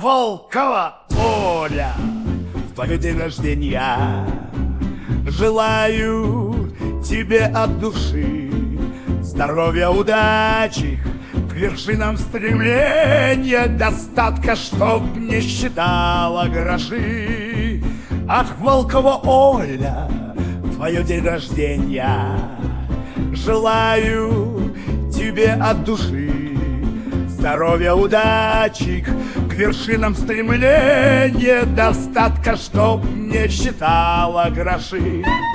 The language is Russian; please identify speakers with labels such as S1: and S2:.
S1: Волкова Оля, в твой день рождения желаю тебе от души здоровья, удачи, к вершинам стремления, достатка, чтоб не считала гроши. Ах, Волкова Оля, в твое день рождения желаю тебе от души здоровья, удачи, к вершинам стремления, достатка, чтоб не считала гроши.